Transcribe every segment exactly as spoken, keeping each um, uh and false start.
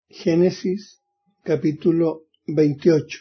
Génesis capítulo veintiocho.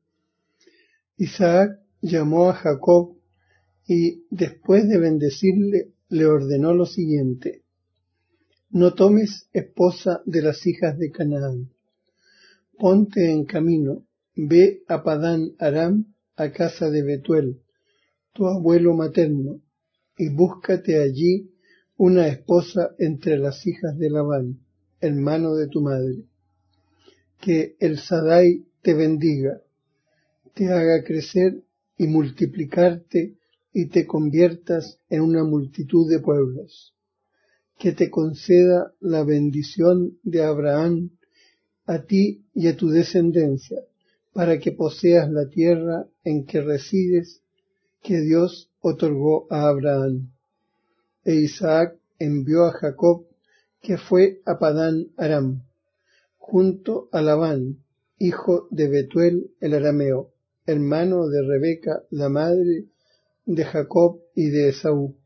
Isaac llamó a Jacob y, después de bendecirle, le ordenó lo siguiente: no tomes esposa de las hijas de Canaán. Ponte en camino, ve a Padán Aram, a casa de Betuel, tu abuelo materno, y búscate allí una esposa entre las hijas de Labán, hermano de tu madre. Que el Sadai te bendiga, te haga crecer y multiplicarte, y te conviertas en una multitud de pueblos. Que te conceda la bendición de Abraham a ti y a tu descendencia, para que poseas la tierra en que resides, que Dios otorgó a Abraham. E Isaac envió a Jacob, que fue a Padán Aram, junto a Labán, hijo de Betuel el arameo, hermano de Rebeca, la madre de Jacob y de Esaú.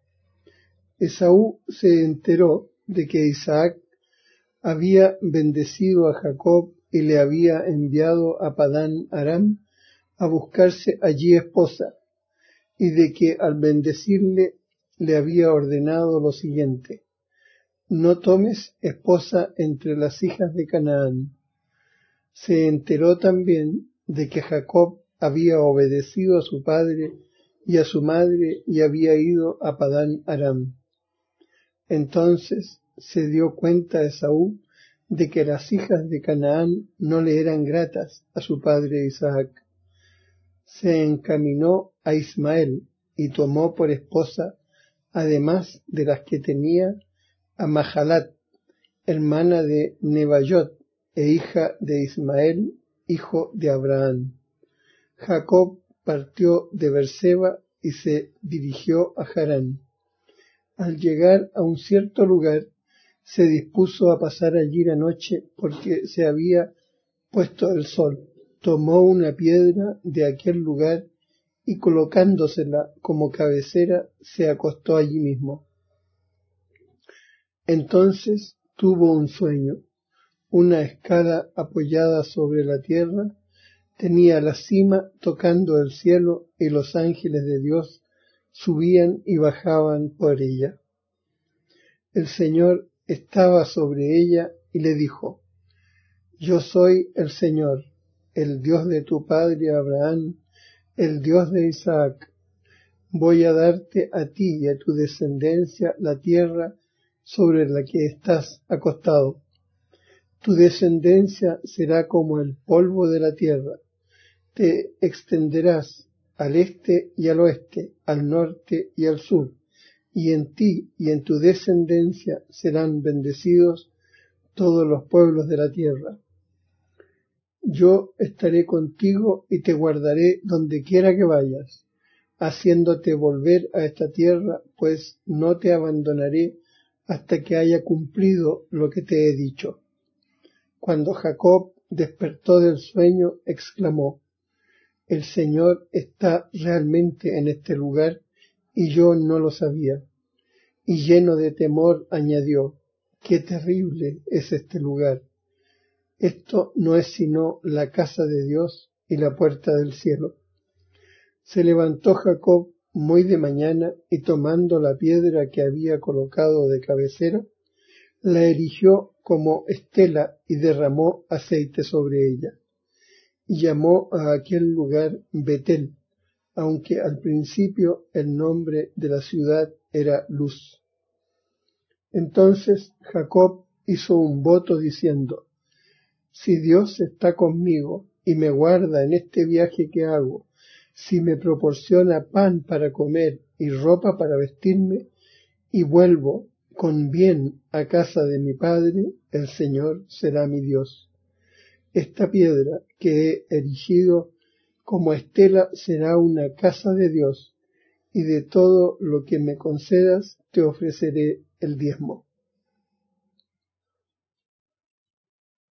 Esaú se enteró de que Isaac había bendecido a Jacob y le había enviado a Padán Aram a buscarse allí esposa, y de que al bendecirle le había ordenado lo siguiente: no tomes esposa entre las hijas de Canaán. Se enteró también de que Jacob había obedecido a su padre y a su madre y había ido a Padán Aram. Entonces se dio cuenta Esaú de que las hijas de Canaán no le eran gratas a su padre Isaac. Se encaminó a Ismael y tomó por esposa, además de las que tenía, a Mahalat, hermana de Nebaiot e hija de Ismael, hijo de Abraham. Jacob partió de Beerseba y se dirigió a Harán. Al llegar a un cierto lugar, se dispuso a pasar allí la noche porque se había puesto el sol. Tomó una piedra de aquel lugar y, colocándosela como cabecera, se acostó allí mismo. Entonces tuvo un sueño. Una escala apoyada sobre la tierra tenía la cima tocando el cielo, y los ángeles de Dios subían y bajaban por ella. El Señor estaba sobre ella y le dijo: yo soy el Señor, el Dios de tu padre Abraham, el Dios de Isaac. Voy a darte a ti y a tu descendencia la tierra sobre la que estás acostado. Tu descendencia será como el polvo de la tierra. Te extenderás al este y al oeste, al norte y al sur, y en ti y en tu descendencia serán bendecidos todos los pueblos de la tierra. Yo estaré contigo y te guardaré donde quiera que vayas, haciéndote volver a esta tierra, pues no te abandonaré hasta que haya cumplido lo que te he dicho. Cuando Jacob despertó del sueño, exclamó: el Señor está realmente en este lugar y yo no lo sabía. Y lleno de temor añadió: qué terrible es este lugar. Esto no es sino la casa de Dios y la puerta del cielo. Se levantó Jacob muy de mañana y, tomando la piedra que había colocado de cabecera, la erigió como estela y derramó aceite sobre ella. Y llamó a aquel lugar Betel, aunque al principio el nombre de la ciudad era Luz. Entonces Jacob hizo un voto diciendo: si Dios está conmigo y me guarda en este viaje que hago, si me proporciona pan para comer y ropa para vestirme, y vuelvo con bien a casa de mi padre, el Señor será mi Dios. Esta piedra que he erigido como estela será una casa de Dios, y de todo lo que me concedas te ofreceré el diezmo.